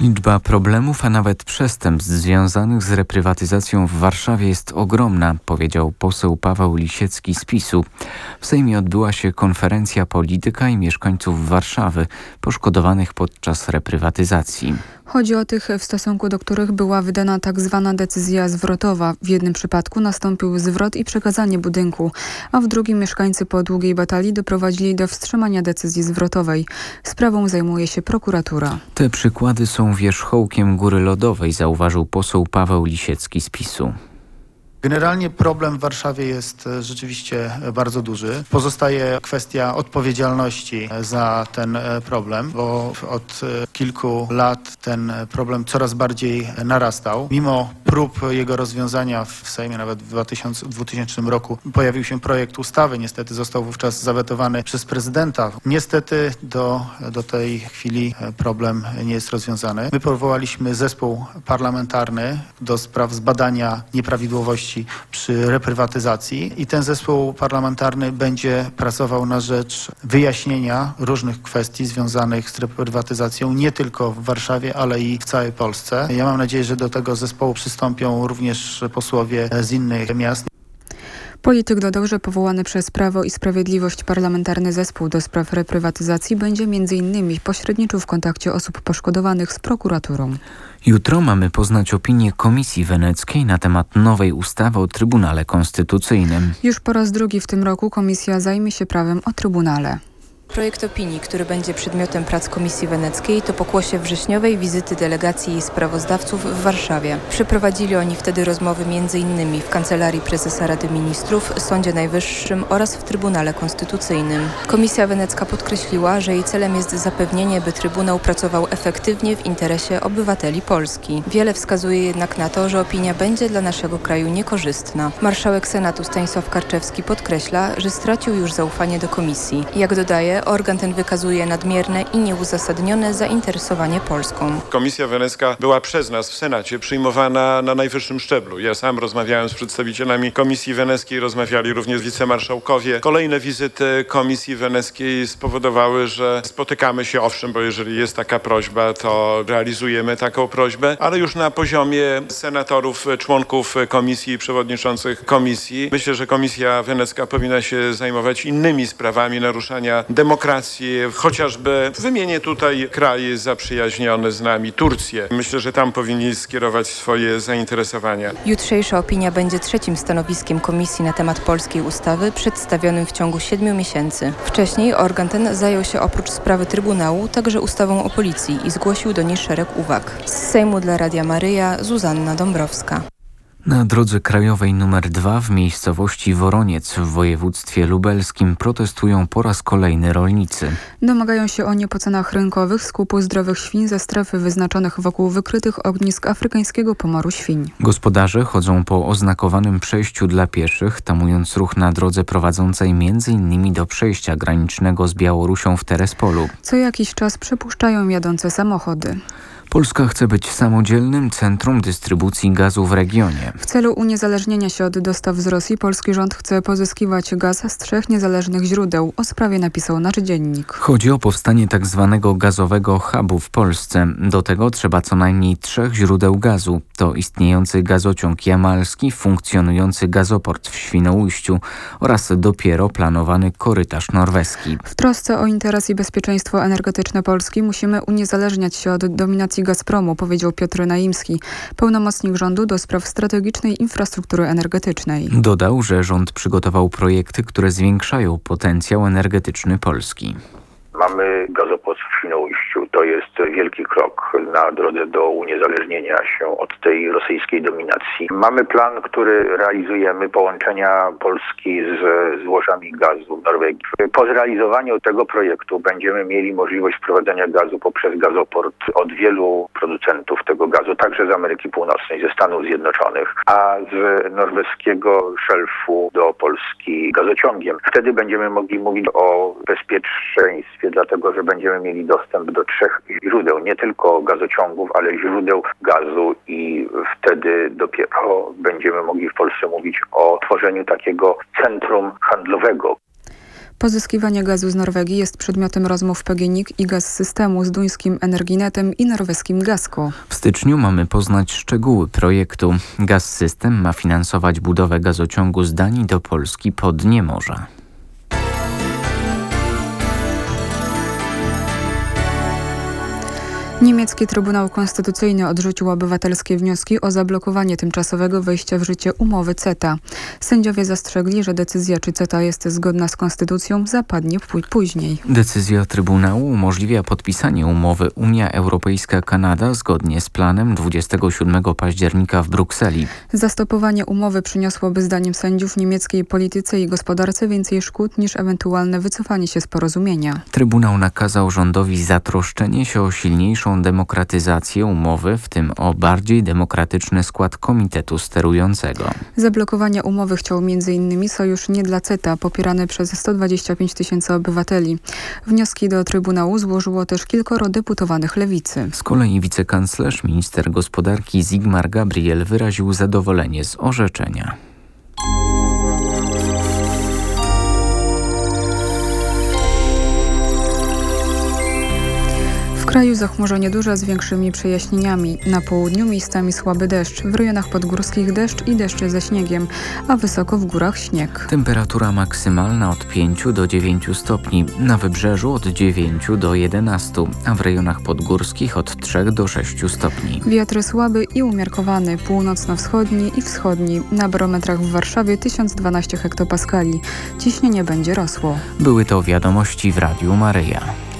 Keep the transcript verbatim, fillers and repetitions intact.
Liczba problemów, a nawet przestępstw związanych z reprywatyzacją w Warszawie jest ogromna, powiedział poseł Paweł Lisiecki z PiSu. W Sejmie odbyła się konferencja polityka i mieszkańców Warszawy poszkodowanych podczas reprywatyzacji. Chodzi o tych, w stosunku do których była wydana tak zwana decyzja zwrotowa. W jednym przypadku nastąpił zwrot i przekazanie budynku, a w drugim mieszkańcy po długiej batalii doprowadzili do wstrzymania decyzji zwrotowej. Sprawą zajmuje się prokuratura. Te przykłady są wierzchołkiem góry lodowej, zauważył poseł Paweł Lisiecki z PiSu. Generalnie problem w Warszawie jest rzeczywiście bardzo duży. Pozostaje kwestia odpowiedzialności za ten problem, bo od kilku lat ten problem coraz bardziej narastał. Mimo prób jego rozwiązania w Sejmie, nawet w dwutysięcznym roku, pojawił się projekt ustawy. Niestety został wówczas zawetowany przez prezydenta. Niestety do, do tej chwili problem nie jest rozwiązany. My powołaliśmy zespół parlamentarny do spraw zbadania nieprawidłowości przy reprywatyzacji i ten zespół parlamentarny będzie pracował na rzecz wyjaśnienia różnych kwestii związanych z reprywatyzacją nie tylko w Warszawie, ale i w całej Polsce. Ja mam nadzieję, że do tego zespołu przystąpią również posłowie z innych miast. Polityk dodał, że powołany przez Prawo i Sprawiedliwość parlamentarny zespół do spraw reprywatyzacji będzie między innymi pośredniczył w kontakcie osób poszkodowanych z prokuraturą. Jutro mamy poznać opinię Komisji Weneckiej na temat nowej ustawy o Trybunale Konstytucyjnym. Już po raz drugi w tym roku komisja zajmie się prawem o Trybunale. Projekt opinii, który będzie przedmiotem prac Komisji Weneckiej, to pokłosie wrześniowej wizyty delegacji i sprawozdawców w Warszawie. Przeprowadzili oni wtedy rozmowy między innymi w Kancelarii Prezesa Rady Ministrów, Sądzie Najwyższym oraz w Trybunale Konstytucyjnym. Komisja Wenecka podkreśliła, że jej celem jest zapewnienie, by Trybunał pracował efektywnie w interesie obywateli Polski. Wiele wskazuje jednak na to, że opinia będzie dla naszego kraju niekorzystna. Marszałek Senatu Stanisław Karczewski podkreśla, że stracił już zaufanie do komisji. Jak dodaje, organ ten wykazuje nadmierne i nieuzasadnione zainteresowanie Polską. Komisja Wenecka była przez nas w Senacie przyjmowana na najwyższym szczeblu. Ja sam rozmawiałem z przedstawicielami Komisji Weneckiej, rozmawiali również wicemarszałkowie. Kolejne wizyty Komisji Weneckiej spowodowały, że spotykamy się, owszem, bo jeżeli jest taka prośba, to realizujemy taką prośbę, ale już na poziomie senatorów, członków komisji i przewodniczących komisji. Myślę, że Komisja Wenecka powinna się zajmować innymi sprawami naruszania demokracji, chociażby wymienię tutaj kraje zaprzyjaźnione z nami, Turcję. Myślę, że tam powinni skierować swoje zainteresowania. Jutrzejsza opinia będzie trzecim stanowiskiem komisji na temat polskiej ustawy przedstawionym w ciągu siedmiu miesięcy. Wcześniej organ ten zajął się oprócz sprawy Trybunału także ustawą o policji i zgłosił do niej szereg uwag. Z Sejmu dla Radia Maryja Zuzanna Dąbrowska. Na drodze krajowej nr dwa w miejscowości Woroniec w województwie lubelskim protestują po raz kolejny rolnicy. Domagają się oni po cenach rynkowych skupu zdrowych świń ze strefy wyznaczonych wokół wykrytych ognisk afrykańskiego pomoru świń. Gospodarze chodzą po oznakowanym przejściu dla pieszych, tamując ruch na drodze prowadzącej między innymi do przejścia granicznego z Białorusią w Terespolu. Co jakiś czas przepuszczają jadące samochody. Polska chce być samodzielnym centrum dystrybucji gazu w regionie. W celu uniezależnienia się od dostaw z Rosji polski rząd chce pozyskiwać gaz z trzech niezależnych źródeł. O sprawie napisał nasz dziennik. Chodzi o powstanie tak zwanego gazowego hubu w Polsce. Do tego trzeba co najmniej trzech źródeł gazu. To istniejący gazociąg jamalski, funkcjonujący gazoport w Świnoujściu oraz dopiero planowany korytarz norweski. W trosce o interes i bezpieczeństwo energetyczne Polski musimy uniezależniać się od dominacji Gazpromu, powiedział Piotr Naimski, pełnomocnik rządu do spraw strategicznej infrastruktury energetycznej. Dodał, że rząd przygotował projekty, które zwiększają potencjał energetyczny Polski. Mamy gazoport w Świnoujściu. To jest wielki krok na drodze do uniezależnienia się od tej rosyjskiej dominacji. Mamy plan, który realizujemy, połączenia Polski z złożami gazu w Norwegii. Po zrealizowaniu tego projektu będziemy mieli możliwość wprowadzenia gazu poprzez gazoport od wielu producentów tego gazu, także z Ameryki Północnej, ze Stanów Zjednoczonych, a z norweskiego szelfu do Polski gazociągiem. Wtedy będziemy mogli mówić o bezpieczeństwie, dlatego że będziemy mieli dostęp do trzech źródeł, nie tylko gazociągów, ale źródeł gazu i wtedy dopiero będziemy mogli w Polsce mówić o tworzeniu takiego centrum handlowego. Pozyskiwanie gazu z Norwegii jest przedmiotem rozmów P G N I K i Gaz Systemu z duńskim Energinetem i norweskim Gassco. W styczniu mamy poznać szczegóły projektu. Gaz System ma finansować budowę gazociągu z Danii do Polski po dnie morza. Niemiecki Trybunał Konstytucyjny odrzucił obywatelskie wnioski o zablokowanie tymczasowego wejścia w życie umowy CETA. Sędziowie zastrzegli, że decyzja, czy CETA jest zgodna z konstytucją, zapadnie później. Decyzja Trybunału umożliwia podpisanie umowy Unia Europejska-Kanada zgodnie z planem dwudziestego siódmego października w Brukseli. Zastopowanie umowy przyniosłoby zdaniem sędziów niemieckiej polityce i gospodarce więcej szkód niż ewentualne wycofanie się z porozumienia. Trybunał nakazał rządowi zatroszczenie się o silniejszą demokratyzację umowy, w tym o bardziej demokratyczny skład komitetu sterującego. Zablokowanie umowy chciał między innymi Sojusz Nie dla CETA, popierany przez sto dwadzieścia pięć tysięcy obywateli. Wnioski do Trybunału złożyło też kilkoro deputowanych lewicy. Z kolei wicekanclerz, minister gospodarki Sigmar Gabriel wyraził zadowolenie z orzeczenia. W kraju zachmurzenie duże z większymi przejaśnieniami. Na południu miejscami słaby deszcz, w rejonach podgórskich deszcz i deszcze ze śniegiem, a wysoko w górach śnieg. Temperatura maksymalna od pięciu do dziewięciu stopni, na wybrzeżu od dziewięciu do jedenastu, a w rejonach podgórskich od trzech do sześciu stopni. Wiatr słaby i umiarkowany, północno-wschodni i wschodni. Na barometrach w Warszawie tysiąc dwanaście hektopaskali. Ciśnienie będzie rosło. Były to wiadomości w Radiu Maryja.